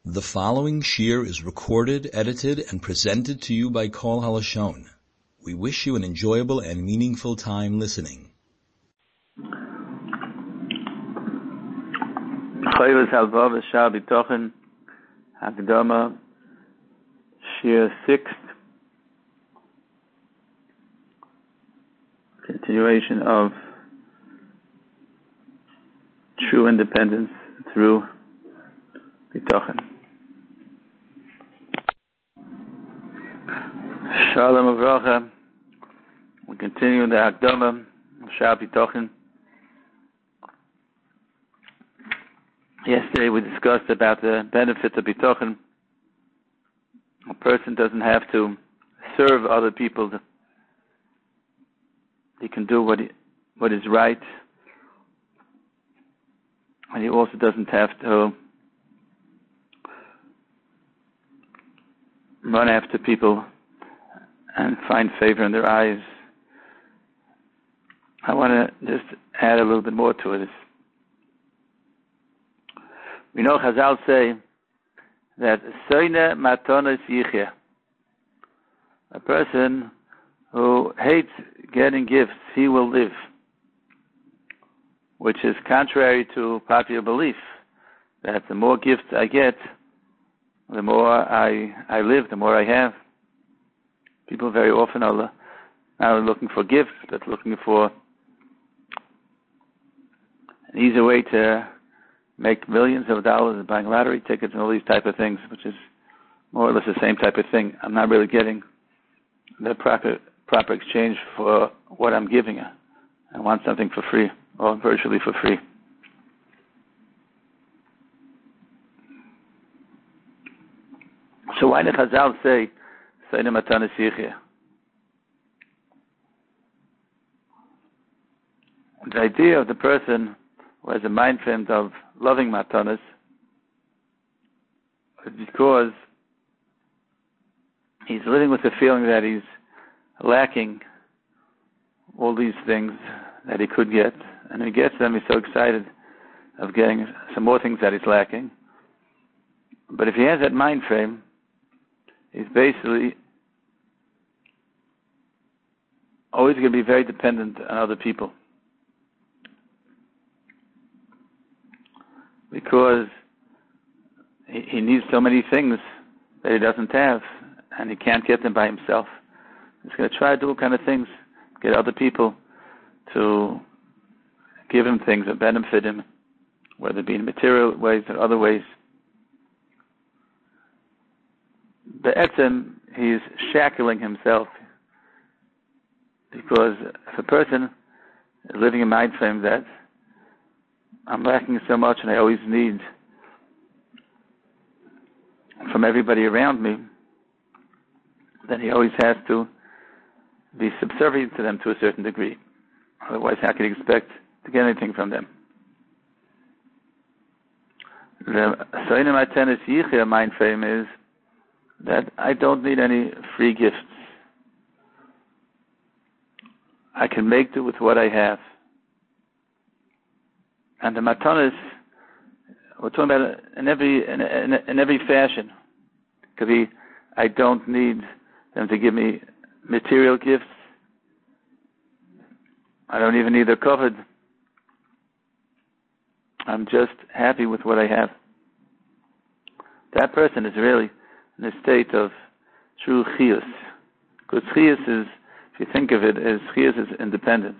The following shir is recorded, edited, and presented to you by Kol HaLashon. We wish you an enjoyable and meaningful time listening. Chayvus Halvav Shah B'Tochen Hakdama Shir 6. Continuation of true independence through B'Tochen. Shalom Avrocha. We continue the Hakdama Shah B'Tochen. Yesterday we discussed about the benefits of B'Tochen. A person doesn't have to serve other people. He can do what is right. And he also doesn't have to run after people and find favor in their eyes. I want to just add a little bit more to it. We know Chazal say that Soine Matonos Yichya, a person who hates getting gifts, he will live, which is contrary to popular belief that the more gifts I get, the more I live, the more I have. People very often are not only looking for gifts, but looking for an easy way to make millions of dollars buying lottery tickets and all these type of things, which is more or less the same type of thing. I'm not really getting the proper exchange for what I'm giving. I want something for free, or virtually for free. So why did Chazal say, Seine Matanas Yichya? The idea of the person who has a mind frame of loving Matanas is because he's living with the feeling that he's lacking all these things that he could get, and when he gets them, he's so excited of getting some more things that he's lacking. But if he has that mind frame, he's basically always going to be very dependent on other people, because he needs so many things that he doesn't have, and he can't get them by himself. He's going to try to do all kind of things, get other people to give him things that benefit him, whether it be in material ways or other ways. Be'etzem, he's shackling himself, because if a person is living in a mind frame that I'm lacking so much and I always need from everybody around me, then he always has to be subservient to them to a certain degree. Otherwise, how can he expect to get anything from them? The Soine Matanas Yichya mind frame is that I don't need any free gifts. I can make do with what I have. And the Matanas, we're talking about it in every fashion. Could be, I don't need them to give me material gifts. I don't even need their covered. I'm just happy with what I have. That person is really in a state of true chiyus. Because chiyus is, if you think of it, chiyus is independence.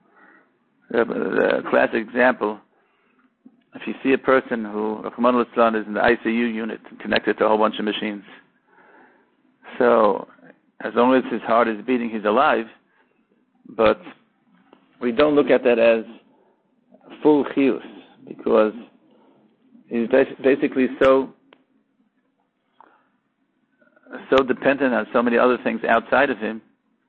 The classic example, if you see a person who, Rahman al-Islam, is in the ICU unit connected to a whole bunch of machines. So, as long as his heart is beating, he's alive, but we don't look at that as full chiyus, because he's basically so dependent on so many other things outside of him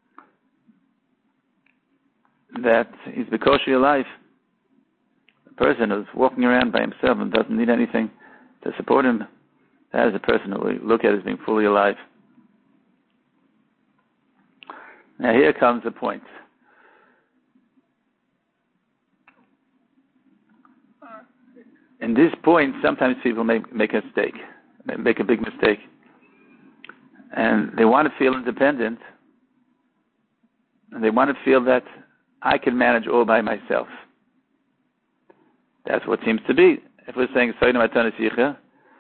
that he's bekosher alive. A person who's walking around by himself and doesn't need anything to support him, that is a person who we look at as being fully alive. Now here comes the point. In this point, sometimes people make a mistake. make a big mistake. And they want to feel independent, and they want to feel that I can manage all by myself. That's what seems to be. If we're saying Soina Matana Sicha,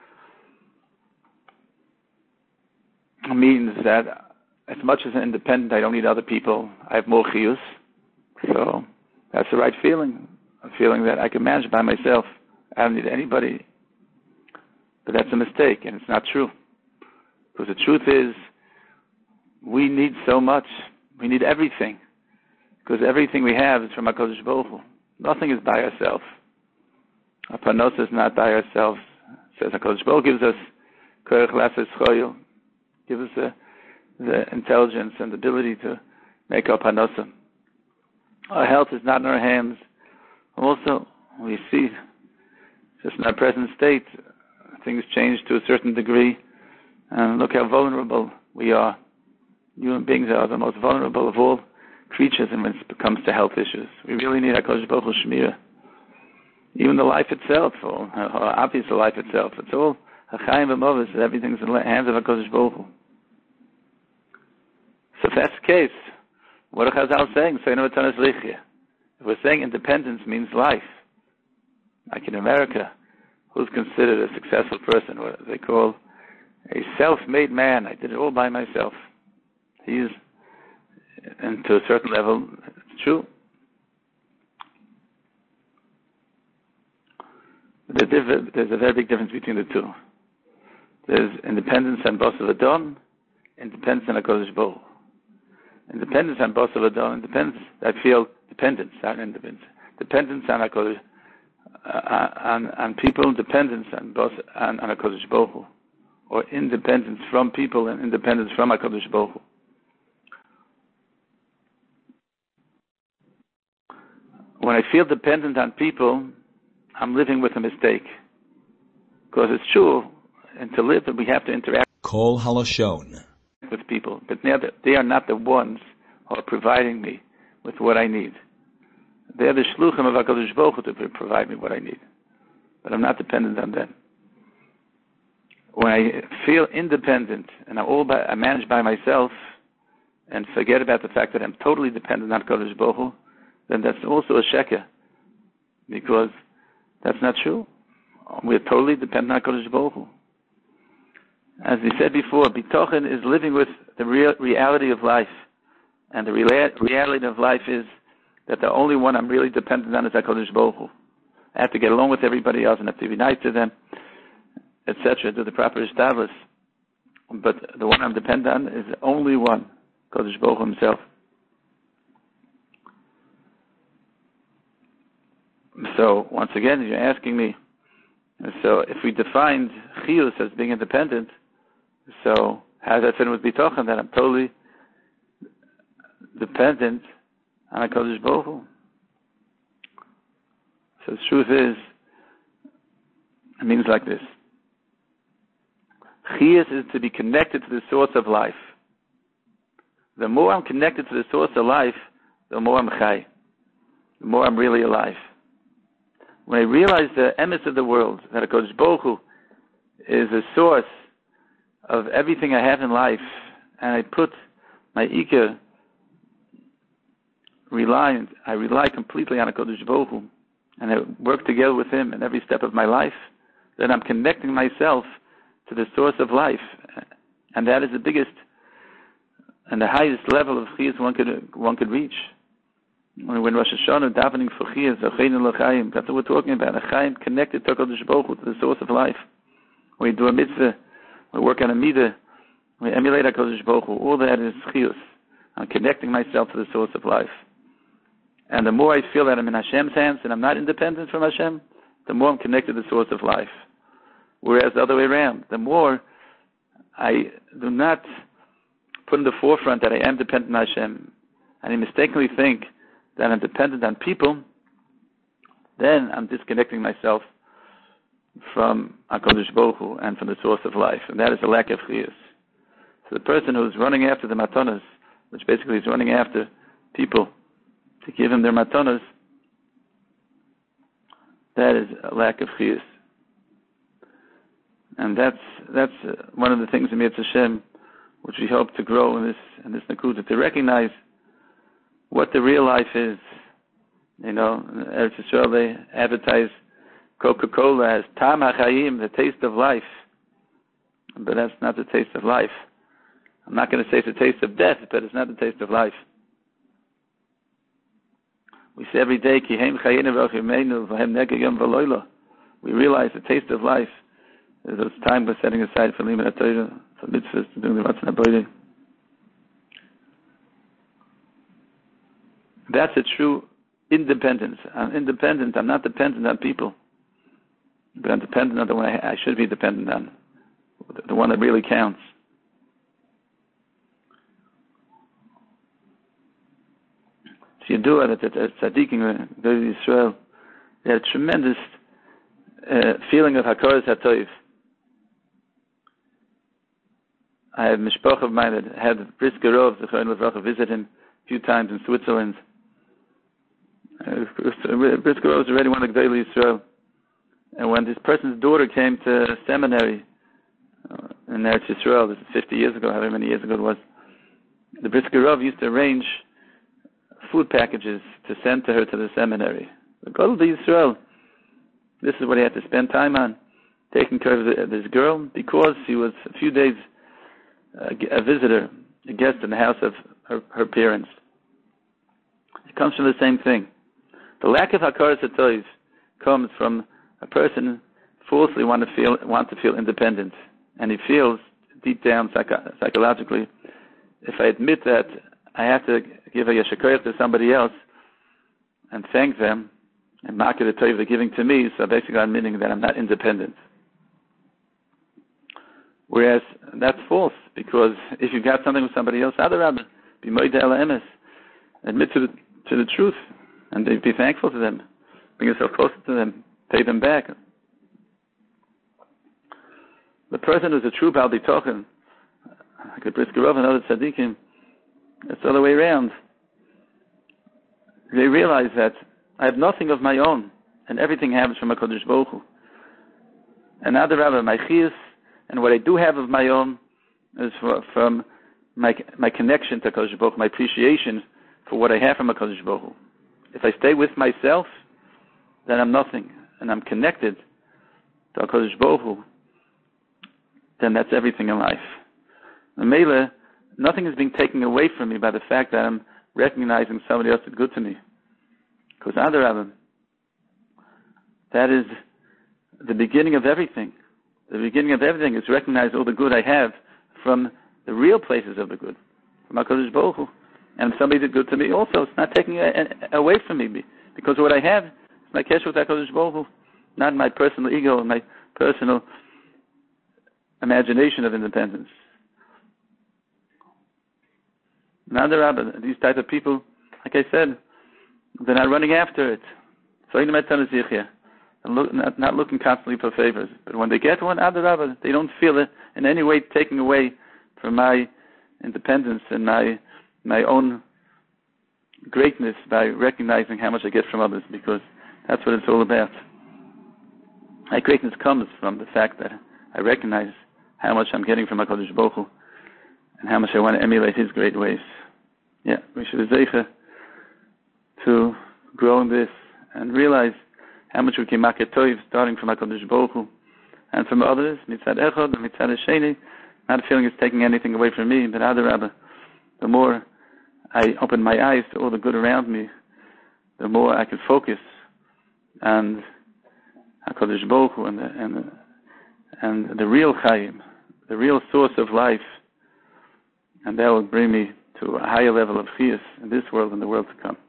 it means that as much as an independent, I don't need other people. I have more chiyus. So that's the right feeling. A feeling that I can manage by myself. I don't need anybody. But that's a mistake, and it's not true. Because the truth is, we need so much. We need everything. Because everything we have is from HaKadosh Baruch Hu. Nothing is by ourselves. Our panos is not by ourselves. It says HaKadosh Baruch Hu gives us koyach lases choyel, gives us the intelligence and the ability to make our panosim. Our health is not in our hands. Also, we see, just in our present state, things change to a certain degree, and look how vulnerable we are. Human beings are the most vulnerable of all creatures when it comes to health issues. We really need HaKadosh Baruch Hu Shmira. Even the life itself, or obviously the life itself, it's all Hachayim v'Movos, everything's in the hands of HaKadosh Baruch Hu. So if that's the case, what are Chazal saying? If we're saying independence means life, like in America, who's considered a successful person, what they call a self-made man. I did it all by myself. And to a certain level, it's true. There's a very big difference between the two. There's independence and boss of Adon, independence and HaKadosh Baruch Hu. Independence and boss of Adon, independence, I feel dependence, not independence. Dependence on HaKadosh, on people, dependence on boss, on HaKadosh Baruch Hu. Or independence from people and independence from HaKadosh Baruch Hu. When I feel dependent on people, I'm living with a mistake. Because it's true, and to live, we have to interact Kol Halashon with people. But they are not the ones who are providing me with what I need. They are the shluchim of HaKadosh Baruch Hu to provide me what I need. But I'm not dependent on them. When I feel independent and I manage by myself and forget about the fact that I'm totally dependent on HaKadosh Baruch Hu, then that's also a sheker. Because that's not true. We're totally dependent on HaKadosh Baruch Hu. As we said before, bitochen is living with the reality of life. And the reality of life is that the only one I'm really dependent on is HaKadosh Baruch Hu. I have to get along with everybody else and have to be nice to them, etc., do the proper establish. But the one I'm dependent on is the only one, HaKadosh Baruch Hu himself. So, once again, you're asking me, so if we defined chiyus as being independent, so how does that fit with bitochen, that I'm totally dependent on HaKadosh Baruch Hu? So the truth is, it means like this. Chiyus is to be connected to the source of life. The more I'm connected to the source of life, the more I'm chai. The more I'm really alive. When I realize the emes of the world, that HaKadosh Baruch Hu is the source of everything I have in life, and I put my ikar I rely completely on HaKadosh Baruch Hu, and I work together with Him in every step of my life, then I'm connecting myself to the source of life. And that is the biggest and the highest level of chiyus one could reach. When Rosh Hashanah davening for chiyus, Acheinu l'chaim, that's what we're talking about. A chaim connected to HaKadosh Baruch Hu, to the source of life. When we do a mitzvah, we work on a midah, we emulate HaKadosh Baruch Hu. All that is chiyus. I'm connecting myself to the source of life. And the more I feel that I'm in Hashem's hands and I'm not independent from Hashem, the more I'm connected to the source of life. Whereas the other way around, the more I do not put in the forefront that I am dependent on Hashem, and I mistakenly think that I'm dependent on people, then I'm disconnecting myself from HaKadosh Baruch Hu and from the source of life. And that is a lack of chiyus. So the person who's running after the matanas, which basically is running after people to give him their matanas, that is a lack of chiyus. And that's one of the things in Mitzvah Hashem, which we hope to grow in this Nakuda, to recognize what the real life is. In Eretz Yisrael they advertise Coca-Cola as Tam HaChaim, the taste of life. But that's not the taste of life. I'm not going to say it's the taste of death, but it's not the taste of life. We say every day, we realize the taste of life is those time we're setting aside for Limud HaTorah, for mitzvahs, to doing the Ratzon HaBorei. That's a true independence. I'm independent. I'm not dependent on people. But I'm dependent on the one I should be dependent on, the one that really counts. So you do it at Tzaddikim, Israel. They had a tremendous feeling of Hakaras HaTov. I have mishpach of mine that had Brisker Rov, Zechron Levracha, visit him a few times in Switzerland. Brisker Rov was already one of the Gedolei Yisrael. And when this person's daughter came to seminary in Eretz Yisrael, this is 50 years ago, however many years ago it was, the Brisker Rov used to arrange food packages to send to her to the seminary. The Gedolei Yisrael, this is what he had to spend time on, taking care of this girl, because he was a few days a visitor, a guest in the house of her parents. It comes from the same thing. The lack of Hakaras HaTov comes from a person falsely want to feel independent, and he feels deep down psychologically, if I admit that I have to give a yashar koach to somebody else and thank them and market the tov they're giving to me, so basically I'm admitting that I'm not independent. Whereas that's false, because if you got something with somebody else, adarabah, be moida el emes, admit to the truth, and be thankful to them, bring yourself closer to them, pay them back. The person who's a true Baal Bitochen, like a Brisker Rov and other tzaddikim, it's the other way around. They realize that I have nothing of my own, and everything happens from HaKadosh Baruch Hu. And adarabah, my chiyus, and what I do have of my own is from my connection to HaKadosh Baruch Hu, my appreciation for what I have from HaKadosh Baruch Hu. If I stay with myself, then I'm nothing, and I'm connected to HaKadosh Baruch Hu, then that's everything in life. And Mele, nothing is being taken away from me by the fact that I'm recognizing somebody else is good to me. Because adarabah, that is the beginning of everything. The beginning of everything is recognize all the good I have from the real places of the good, from HaKadosh Baruch Hu. And if somebody did good to me also, it's not taking away from me, because what I have is my kesher with HaKadosh Baruch Hu, not my personal ego and my personal imagination of independence. Adarabah, these type of people, like I said, they're not running after it. So not looking constantly for favors. But when they get one, adarabah, they don't feel it in any way taking away from my independence and my own greatness by recognizing how much I get from others, because that's what it's all about. My greatness comes from the fact that I recognize how much I'm getting from HaKadosh Baruch Hu and how much I want to emulate His great ways. Yeah, we should be zeicha to grow in this and realize how much we can make a tov starting from HaKadosh Baruch Hu and from others, mitzad echad and mitzad hasheni, not feeling it's taking anything away from me, but adarabah, the more I open my eyes to all the good around me, the more I can focus on HaKadosh Baruch Hu and the real chayim, the real source of life, and that will bring me to a higher level of chiyus in this world and the world to come.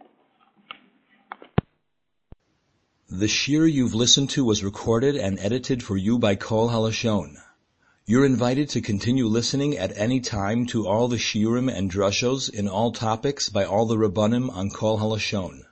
The shir you've listened to was recorded and edited for you by Kol Halashon. You're invited to continue listening at any time to all the shiurim and drushos in all topics by all the Rabbanim on Kol Halashon.